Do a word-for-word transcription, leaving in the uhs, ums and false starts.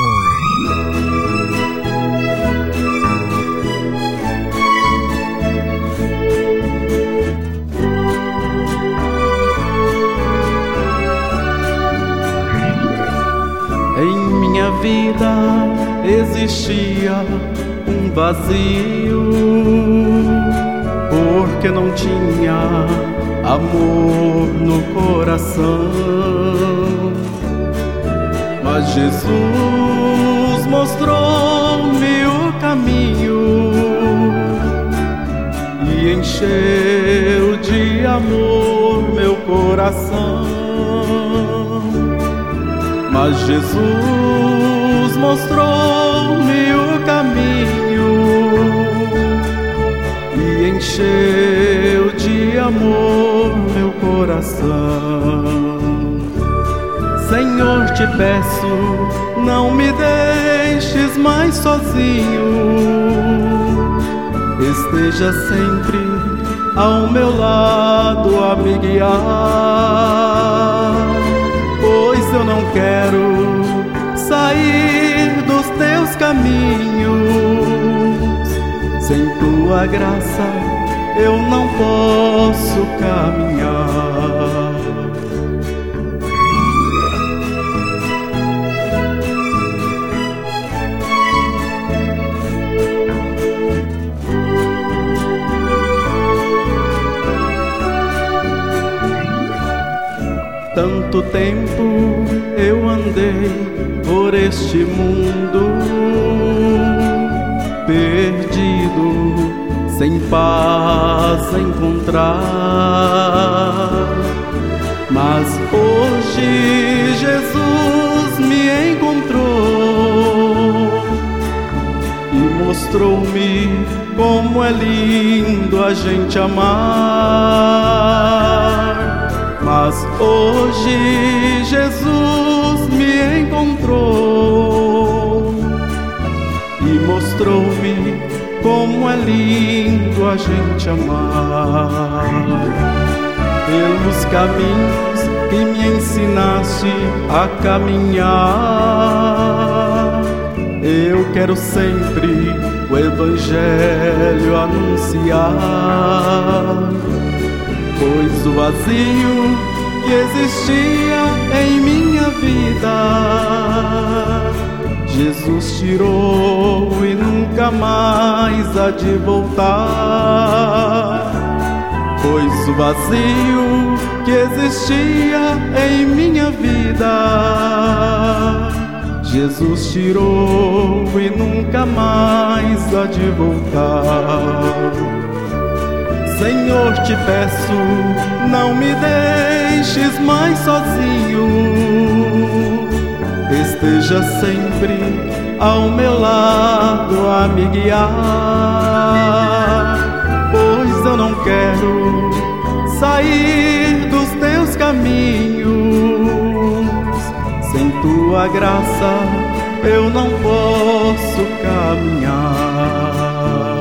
Em minha vida existia um vazio, porque não tinha amor no coração. Mas Jesus mostrou-me o caminho e encheu de amor meu coração. Mas Jesus mostrou-me o caminho e encheu de amor meu coração. Senhor, te peço, não me deixes mais sozinho. Esteja sempre ao meu lado a me guiar, pois eu não quero sair dos teus caminhos. Sem tua graça eu não posso caminhar. Tanto tempo eu andei por este mundo, perdido, sem paz encontrar. Mas hoje Jesus me encontrou e mostrou-me como é lindo a gente amar. Mas hoje Jesus me encontrou e mostrou-me como é lindo a gente amar. Pelos caminhos que me ensinaste a caminhar, eu quero sempre o Evangelho anunciar. Pois o vazio que existia em minha vida, Jesus tirou e nunca mais há de voltar. Pois o vazio que existia em minha vida, Jesus tirou e nunca mais há de voltar. Senhor, te peço, não me deixes mais sozinho. Esteja sempre ao meu lado a me guiar, pois eu não quero sair dos teus caminhos. Sem tua graça eu não posso caminhar.